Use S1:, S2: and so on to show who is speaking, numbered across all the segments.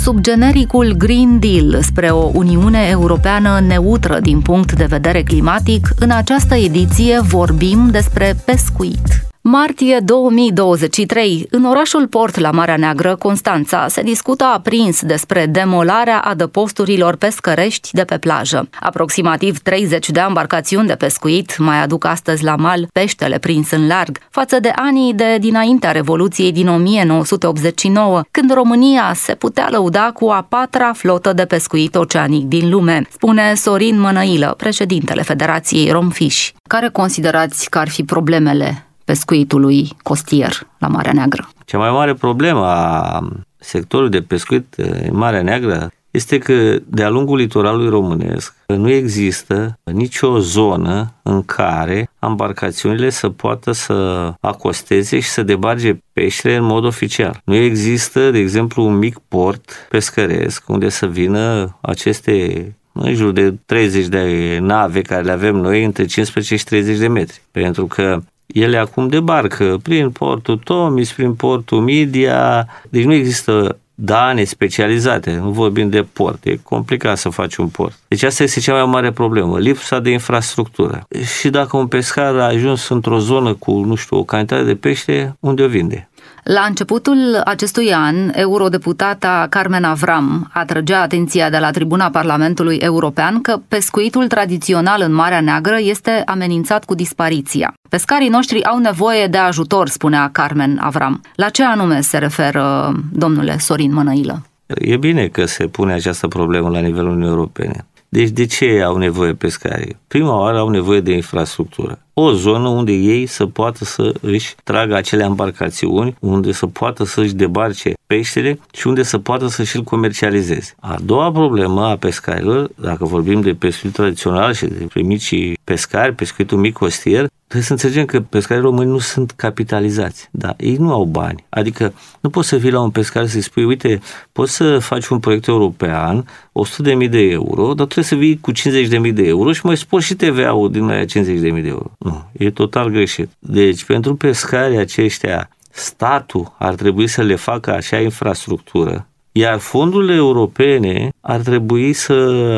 S1: Sub genericul Green Deal spre o Uniune Europeană neutră din punct de vedere climatic, în această ediție vorbim despre pescuit. Martie 2023, în orașul port la Marea Neagră, Constanța, se discută aprins despre demolarea adăposturilor pescărești de pe plajă. Aproximativ 30 de embarcațiuni de pescuit mai aduc astăzi la mal peștele prins în larg, față de anii de dinaintea Revoluției din 1989, când România se putea lăuda cu a 4-a flotă de pescuit oceanic din lume, spune Sorin Mănăilă, președintele Federației Romfish. Care considerați că ar fi problemele pescuitului costier la Marea Neagră?
S2: Cea mai mare problemă a sectorului de pescuit în Marea Neagră este că de-a lungul litoralului românesc nu există nicio zonă în care embarcațiunile să poată să acosteze și să debarge peștele în mod oficial. Nu există, de exemplu, un mic port pescăresc unde să vină aceste în jur de 30 de nave care le avem noi între 15 și 30 de metri. Pentru că ele acum debarcă prin portul Tomis, prin portul Midia, deci nu există dane specializate, nu vorbim de port, e complicat să faci un port. Deci asta este cea mai mare problemă, lipsa de infrastructură. Și dacă un pescar a ajuns într-o zonă cu, nu știu, o cantitate de pește, unde o vinde?
S1: La începutul acestui an, eurodeputata Carmen Avram atrăgea atenția de la tribuna Parlamentului European că pescuitul tradițional în Marea Neagră este amenințat cu dispariția. Pescarii noștri au nevoie de ajutor, spunea Carmen Avram. La ce anume se referă domnule Sorin Mănăilă?
S2: E bine că se pune această problemă la nivelul Uniunii Europene. Deci de ce au nevoie pescarii? Prima oară au nevoie de infrastructură. O zonă unde ei să poată să își tragă acele embarcațiuni, unde să poată să își debarce peștele și unde să poată să și-l comercializeze. A doua problemă a pescarilor, dacă vorbim de pescuit tradițional și de micii pescari, pescuitul mic costier, trebuie să înțelegem că pescarii români nu sunt capitalizați. Da, ei nu au bani. Adică nu poți să vii la un pescar să-i spui, uite, poți să faci un proiect european, 100.000 de euro, dar trebuie să vii cu 50.000 de euro și mai spori și TVA-ul din aia 50.000 de euro. Nu, e total greșit. Deci, pentru pescarii aceștia, statul ar trebui să le facă așa infrastructură, iar fondurile europene ar trebui să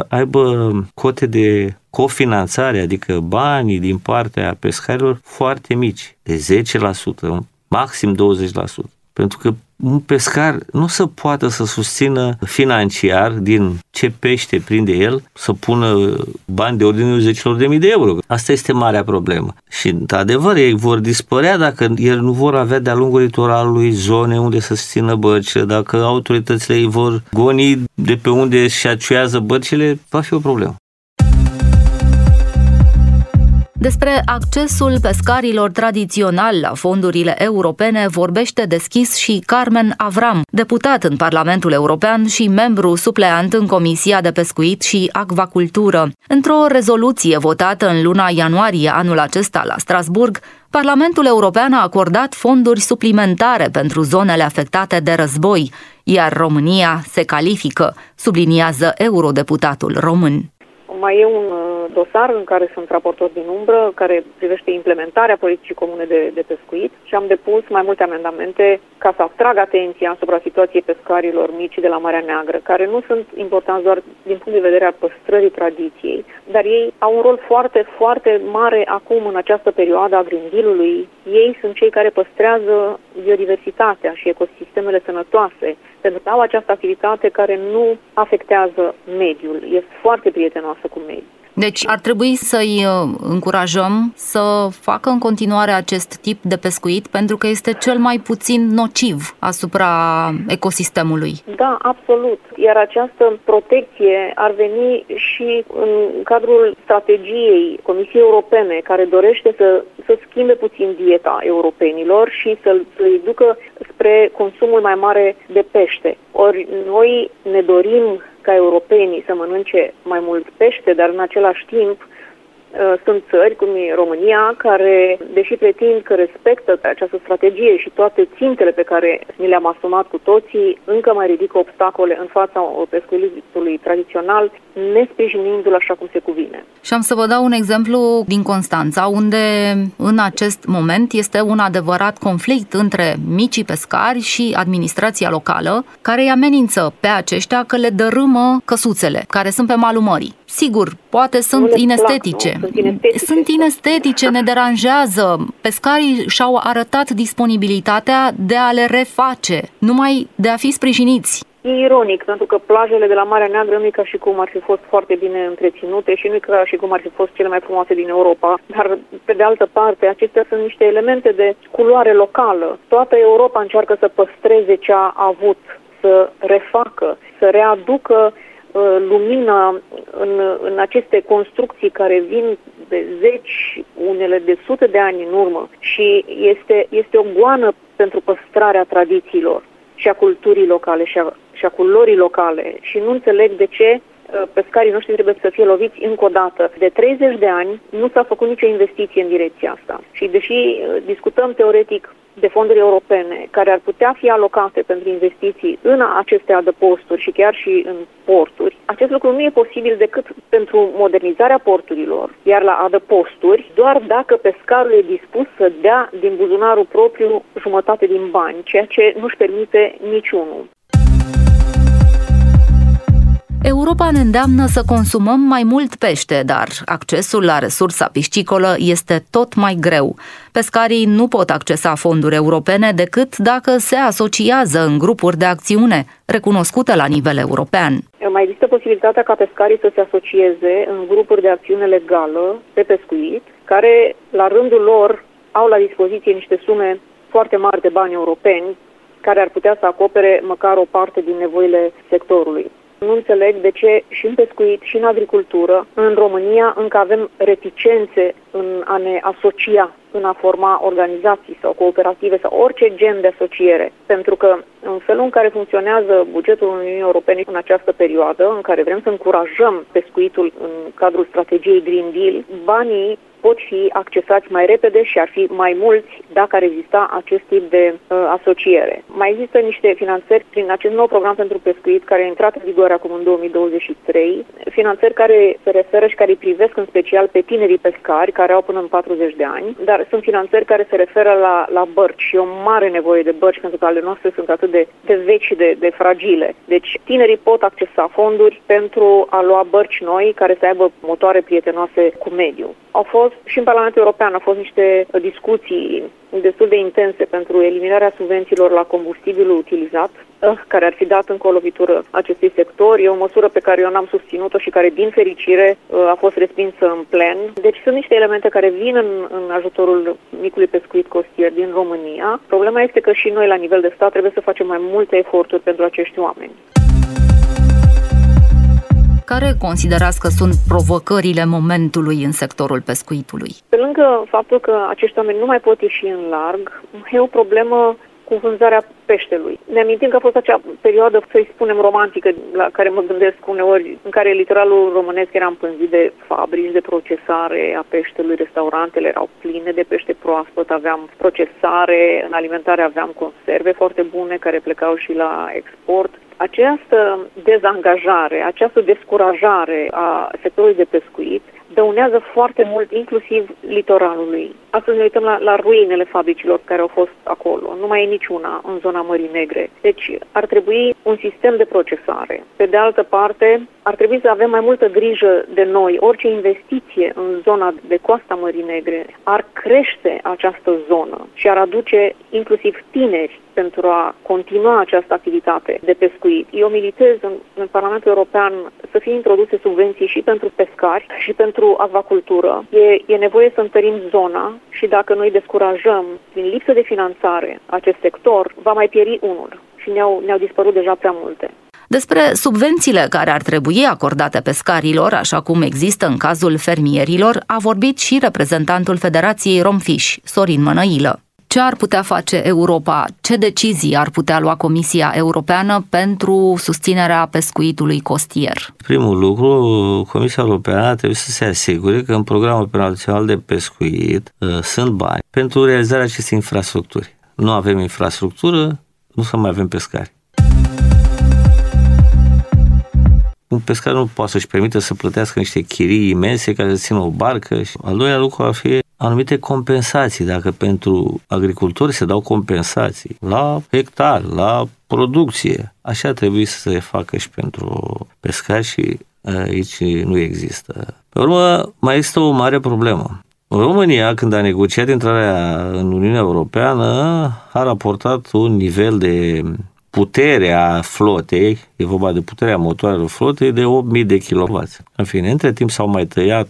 S2: aibă cote de cofinanțare, adică banii din partea pescarilor foarte mici, de 10%, maxim 20%. Pentru că un pescar nu se poate să susțină financiar din ce pește prinde el să pună bani de ordinul 10.000 de euro. Asta este marea problemă. Și, într-adevăr, ei vor dispărea dacă el nu vor avea de-a lungul litoralului zone unde să țină bărcile, dacă autoritățile îi vor goni de pe unde și aciuiază bărcile, va fi o problemă.
S1: Despre accesul pescarilor tradiționali la fondurile europene vorbește deschis și Carmen Avram, deputat în Parlamentul European și membru supleant în Comisia de Pescuit și Acvacultură. Într-o rezoluție votată în luna ianuarie anul acesta la Strasburg, Parlamentul European a acordat fonduri suplimentare pentru zonele afectate de război, iar România se califică, subliniază eurodeputatul român.
S3: Mai e un dosar în care sunt raportor din umbră, care privește implementarea politicii comune de pescuit și am depus mai multe amendamente ca să atrag atenția asupra situației pescarilor mici de la Marea Neagră, care nu sunt importanți doar din punct de vedere al păstrării tradiției, dar ei au un rol foarte, foarte mare acum în această perioadă a Green Deal-ului. Ei sunt cei care păstrează biodiversitatea și ecosistemele sănătoase, pentru că au această activitate care nu afectează mediul, e foarte prietenoasă cu mediul.
S1: Deci ar trebui să-i încurajăm să facă în continuare acest tip de pescuit pentru că este cel mai puțin nociv asupra ecosistemului.
S3: Da, absolut. Iar această protecție ar veni și în cadrul strategiei Comisiei Europene, care dorește să schimbe puțin dieta europenilor și să-i ducă spre consumul mai mare de pește. Ori noi ne dorim ca europenii să mănânce mai mult pește, dar în același timp Sunt țări, cum e România, care, deși pretind că respectă această strategie și toate țintele pe care ni le-am asumat cu toții, încă mai ridică obstacole în fața pescuitului tradițional, nesprijinându-l așa cum se cuvine.
S1: Și am să vă dau un exemplu din Constanța, unde în acest moment este un adevărat conflict între micii pescari și administrația locală, care îi amenință pe aceștia că le dărâmă căsuțele, care sunt pe malul mării. Sigur, poate sunt inestetice. Sunt inestetice, ne deranjează. Pescarii și-au arătat disponibilitatea de a le reface, numai de a fi sprijiniți.
S3: E ironic, pentru că plajele de la Marea Neagră nu e ca și cum ar fi fost foarte bine întreținute și nu e ca și cum ar fi fost cele mai frumoase din Europa, dar pe de altă parte acestea sunt niște elemente de culoare locală. Toată Europa încearcă să păstreze ce a avut, să refacă, să readucă lumina în aceste construcții care vin de zeci, unele de sute de ani în urmă și este o goană pentru păstrarea tradițiilor și a culturii locale și a culorii locale și nu înțeleg de ce pescarii noștri trebuie să fie loviți încă o dată. De 30 de ani nu s-a făcut nicio investiție în direcția asta și deși discutăm teoretic de fonduri europene care ar putea fi alocate pentru investiții în aceste adăposturi și chiar și în porturi, acest lucru nu e posibil decât pentru modernizarea porturilor, iar la adăposturi, doar dacă pescarul e dispus să dea din buzunarul propriu jumătate din bani, ceea ce nu-și permite niciunul.
S1: Europa ne îndeamnă să consumăm mai mult pește, dar accesul la resursa piscicolă este tot mai greu. Pescarii nu pot accesa fonduri europene decât dacă se asociază în grupuri de acțiune, recunoscute la nivel european.
S3: Mai există posibilitatea ca pescarii să se asocieze în grupuri de acțiune legală pe pescuit, care la rândul lor au la dispoziție niște sume foarte mari de bani europeni, care ar putea să acopere măcar o parte din nevoile sectorului. Nu înțeleg de ce și în pescuit și în agricultură, în România, încă avem reticențe în a ne asocia, în a forma organizații sau cooperative sau orice gen de asociere. Pentru că în felul în care funcționează bugetul Uniunii Europene în această perioadă, în care vrem să încurajăm pescuitul în cadrul strategiei Green Deal, banii pot fi accesați mai repede și ar fi mai mulți dacă ar exista acest tip de asociere. Mai există niște finanțări prin acest nou program pentru pescuit care a intrat în vigoare acum în 2023, finanțări care se referă și care îi privesc în special pe tinerii pescari care au până în 40 de ani, dar sunt finanțări care se referă la bărci și o mare nevoie de bărci pentru că ale noastre sunt atât de vechi și de fragile. Deci tinerii pot accesa fonduri pentru a lua bărci noi care să aibă motoare prietenoase cu mediul. Au fost și în Parlamentul European au fost niște discuții destul de intense pentru eliminarea subvențiilor la combustibilul utilizat, care ar fi dat încă o lovitură acestui sector. E o măsură pe care eu n-am susținut-o și care, din fericire, a fost respinsă în plen. Deci sunt niște elemente care vin în ajutorul micului pescuit costier din România. Problema este că și noi, la nivel de stat, trebuie să facem mai multe eforturi pentru acești oameni.
S1: Care considerați că sunt provocările momentului în sectorul pescuitului?
S3: Pe lângă faptul că acești oameni nu mai pot ieși în larg, e o problemă cu vânzarea peștelui. Ne amintim că a fost acea perioadă, să-i spunem, romantică, la care mă gândesc uneori, în care litoralul românesc era împânzit de fabrici de procesare a peștelui, restaurantele erau pline de pește proaspăt, aveam procesare, în alimentare aveam conserve foarte bune care plecau și la export. Această dezangajare, această descurajare a sectorului de pescuit dăunează foarte mult, inclusiv litoralului. Astăzi ne uităm la ruinele fabricilor care au fost acolo. Nu mai e niciuna în zona Mării Negre. Deci ar trebui un sistem de procesare. Pe de altă parte, ar trebui să avem mai multă grijă de noi. Orice investiție în zona de coasta Mării Negre ar crește această zonă și ar aduce inclusiv tineri pentru a continua această activitate de pescuit. Eu militez în Parlamentul European să fie introduse subvenții și pentru pescari și pentru acvacultură. E nevoie să întărim zona și dacă noi descurajăm din lipsă de finanțare acest sector, va mai pieri unul și ne-au dispărut deja prea multe.
S1: Despre subvențiile care ar trebui acordate pescarilor, așa cum există în cazul fermierilor, a vorbit și reprezentantul Federației Romfish, Sorin Mănăilă. Ce ar putea face Europa? Ce decizii ar putea lua Comisia Europeană pentru susținerea pescuitului costier?
S2: Primul lucru, Comisia Europeană trebuie să se asigure că în programul operațional de pescuit sunt bani pentru realizarea acestei infrastructuri. Nu avem infrastructură, nu să mai avem pescari. Un pescar nu poate să-și permită să plătească niște chirii imense ca să țină o barcă. Al doilea lucru ar fi anumite compensații. Dacă pentru agricultori se dau compensații la hectar, la producție, așa trebuie să se facă și pentru pescari și aici nu există. Pe urmă, mai există o mare problemă. România, când a negociat intrarea în Uniunea Europeană, a raportat un nivel de puterea flotei, e vorba de puterea motoarelor flotei, de 8.000 de kW. În fine, între timp s-au mai tăiat,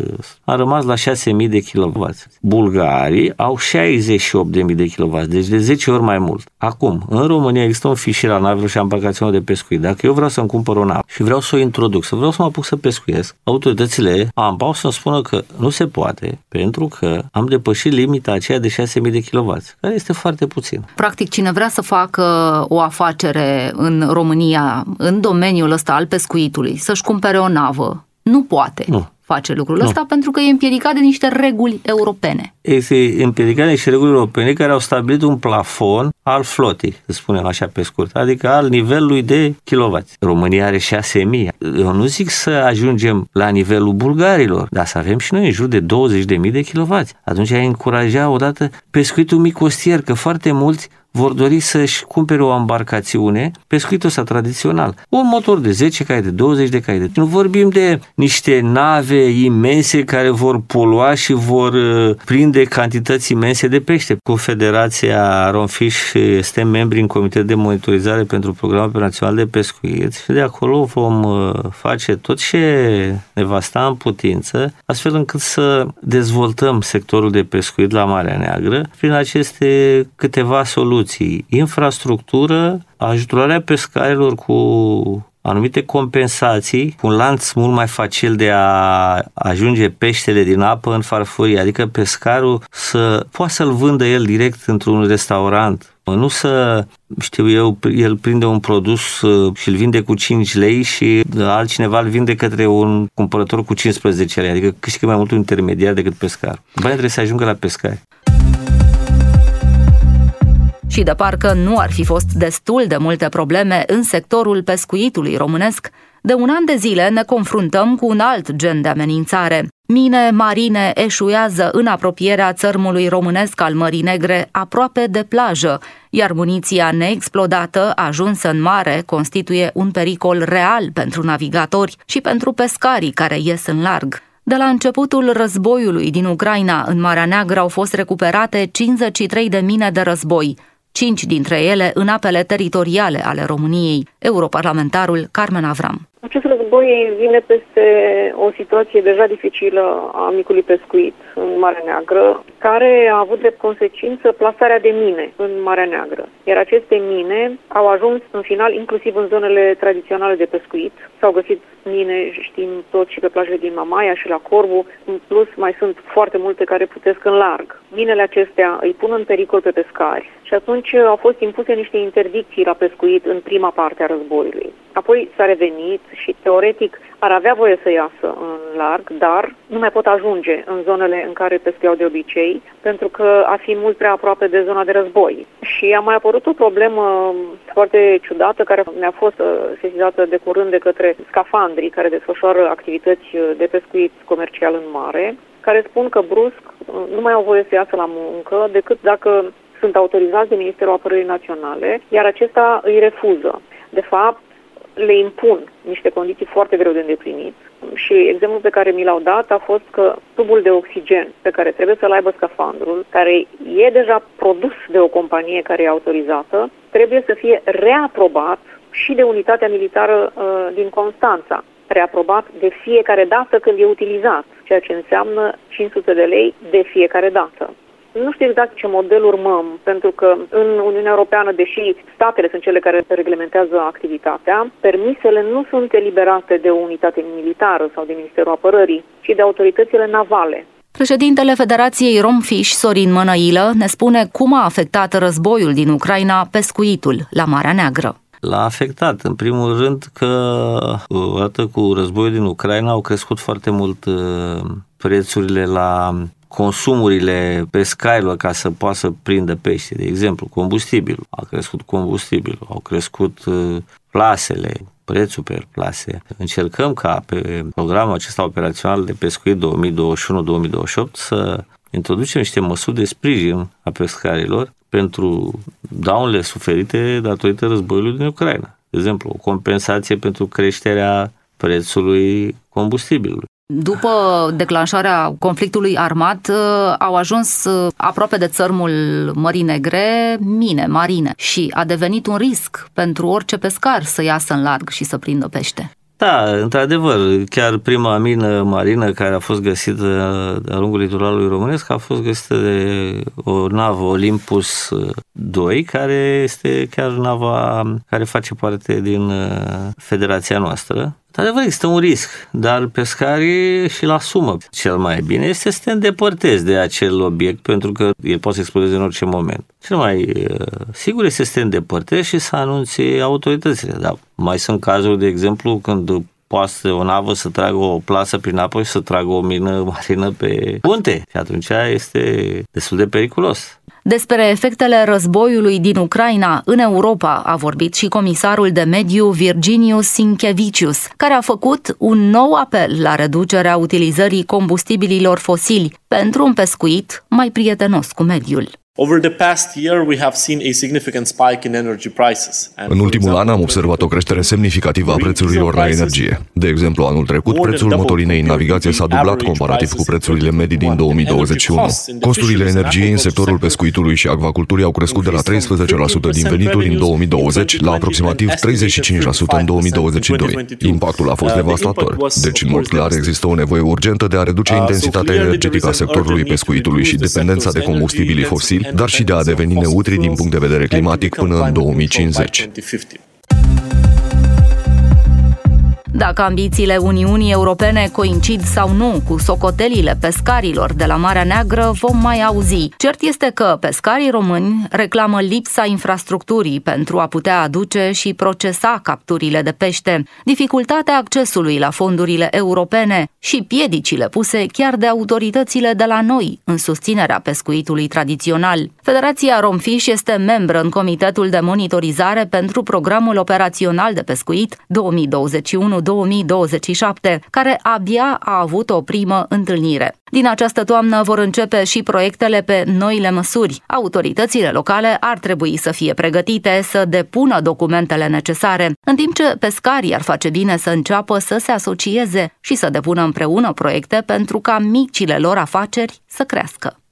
S2: a rămas la 6.000 de kW. Bulgarii au 68.000 de kW, deci de 10 ori mai mult. Acum, în România există un fișier al navelor și a embarcațiunilor de pescuit. Dacă eu vreau să-mi cumpăr o navă și vreau să o introduc, vreau să mă apuc să pescuiesc, autoritățile AMPA o să-mi spună că nu se poate, pentru că am depășit limita aceea de 6.000 de kW, care este foarte puțin.
S1: Practic, cine vrea să facă o afacere în România, în domeniul ăsta al pescuitului, să-și cumpere o navă, nu poate face lucrul ăsta pentru că e împiedicat de niște reguli europene.
S2: Este împiedicat de niște reguli europene care au stabilit un plafon al flotei, să spunem așa pe scurt, adică al nivelului de kilovați. România are 6.000. Eu nu zic să ajungem la nivelul bulgarilor, dar să avem și noi în jur de 20.000 de kilovați. Atunci ai încuraja odată pescuitul mic costier, că foarte mulți vor dori să-și cumpere o embarcațiune, pescuitul ăsta tradițional. Un motor de 10 cai, de 20 de cai. Nu vorbim de niște nave imense care vor polua și vor prinde cantități imense de pește. Cu Federația Romfish suntem membri în Comitet de Monitorizare pentru Programul Operațional de Pescuit și de acolo vom face tot ce ne va sta în putință, astfel încât să dezvoltăm sectorul de pescuit la Marea Neagră prin aceste câteva soluții. Infrastructură, ajutorarea pescarilor cu anumite compensații, cu un lanț mult mai facil de a ajunge peștele din apă în farfurie, adică pescarul să poată să-l vândă el direct într-un restaurant. Nu să, știu eu, el prinde un produs și îl vinde cu 5 lei și altcineva îl vinde către un cumpărător cu 15 lei, adică câștigă mai mult un intermediar decât pescar. Banii trebuie să ajungă la pescari.
S1: Și de parcă nu ar fi fost destul de multe probleme în sectorul pescuitului românesc, de un an de zile ne confruntăm cu un alt gen de amenințare. Mine marine eșuează în apropierea țărmului românesc al Mării Negre, aproape de plajă, iar muniția neexplodată ajunsă în mare constituie un pericol real pentru navigatori și pentru pescarii care ies în larg. De la începutul războiului din Ucraina în Marea Neagră au fost recuperate 53 de mine de război, 5 dintre ele în apele teritoriale ale României. Europarlamentarul Carmen Avram.
S3: Acest război vine peste o situație deja dificilă a micului pescuit în Marea Neagră, care a avut drept consecință plasarea de mine în Marea Neagră. Iar aceste mine au ajuns în final inclusiv în zonele tradiționale de pescuit. S-au găsit mine, știm tot, și pe plajele din Mamaia și la Corbu. În plus, mai sunt foarte multe care putesc în larg. Minele acestea îi pun în pericol pe pescari și atunci au fost impuse niște interdicții la pescuit în prima parte a războiului. Apoi s-a revenit și teoretic ar avea voie să iasă în larg, dar nu mai pot ajunge în zonele în care pescuiau de obicei, pentru că ar fi mult prea aproape de zona de război. Și a mai apărut o problemă foarte ciudată care mi-a fost sesizată de curând de către scafandrii care desfășoară activități de pescuit comercial în mare, care spun că brusc nu mai au voie să iasă la muncă decât dacă sunt autorizați de Ministerul Apărării Naționale, iar acesta îi refuză. De fapt, le impun niște condiții foarte greu de îndeplinit și exemplul pe care mi l-au dat a fost că tubul de oxigen pe care trebuie să-l aibă scafandrul, care e deja produs de o companie care e autorizată, trebuie să fie reaprobat și de unitatea militară din Constanța, reaprobat de fiecare dată când e utilizat, ceea ce înseamnă 500 de lei de fiecare dată. Nu știu exact ce model urmăm, pentru că în Uniunea Europeană, deși statele sunt cele care reglementează activitatea, permisele nu sunt eliberate de o unitate militară sau de Ministerul Apărării, ci de autoritățile navale.
S1: Președintele Federației Romfish, Sorin Mănăilă, ne spune cum a afectat războiul din Ucraina pescuitul la Marea Neagră.
S2: L-a afectat, în primul rând, că odată cu războiul din Ucraina au crescut foarte mult prețurile la consumurile pescarilor ca să poată să prindă pește. De exemplu, combustibilul. A crescut combustibilul, au crescut plasele, prețul pe plase. Încercăm ca pe programul acesta operațional de pescuit 2021-2028 să introducem niște măsuri de sprijin a pescarilor pentru daunele suferite datorită războiului din Ucraina. De exemplu, o compensație pentru creșterea prețului combustibilului.
S1: După declanșarea conflictului armat, au ajuns aproape de țărmul Mării Negre mine marine și a devenit un risc pentru orice pescar să iasă în larg și să prindă pește.
S2: Da, într-adevăr, chiar prima mină marină care a fost găsită de-a lungul litoralului românesc a fost găsită de o navă Olympus 2, care este chiar nava care face parte din federația noastră. Într-adevăr, există un risc, dar pescarii și-l asumă. Cel mai bine este să te îndepărtezi de acel obiect, pentru că el poate să explodeze în orice moment. Cel mai sigur este să te îndepărtezi și să anunți autoritățile. Dar mai sunt cazuri, de exemplu, când poate o navă să tragă o plasă prin apă și să tragă o mină marină pe punte. Și atunci este destul de periculos.
S1: Despre efectele războiului din Ucraina în Europa a vorbit și comisarul de mediu Virginius Sinkevicius, care a făcut un nou apel la reducerea utilizării combustibililor fosili pentru un pescuit mai prietenos cu mediul.
S4: În ultimul an am observat o creștere semnificativă a prețurilor la energie. De exemplu, anul trecut, prețul motorinei în navigație s-a dublat comparativ cu prețurile medii din 2021. Costurile energiei în sectorul pescuitului și acvaculturii au crescut de la 13% din venituri în 2020 la aproximativ 35% în 2022. Impactul a fost devastator. Deci, în mod clar, există o nevoie urgentă de a reduce intensitatea energetică a sectorului pescuitului și dependența de combustibilii fosili, dar și de a deveni neutri din punct de vedere climatic până în 2050.
S1: Dacă ambițiile Uniunii Europene coincid sau nu cu socotelile pescarilor de la Marea Neagră, vom mai auzi. Cert este că pescarii români reclamă lipsa infrastructurii pentru a putea aduce și procesa capturile de pește, dificultatea accesului la fondurile europene și piedicile puse chiar de autoritățile de la noi în susținerea pescuitului tradițional. Federația Romfish este membră în Comitetul de Monitorizare pentru Programul Operațional de Pescuit 2021-2027, care abia a avut o primă întâlnire. Din această toamnă vor începe și proiectele pe noile măsuri. Autoritățile locale ar trebui să fie pregătite să depună documentele necesare, în timp ce pescarii ar face bine să înceapă să se asocieze și să depună împreună proiecte pentru ca micile lor afaceri să crească.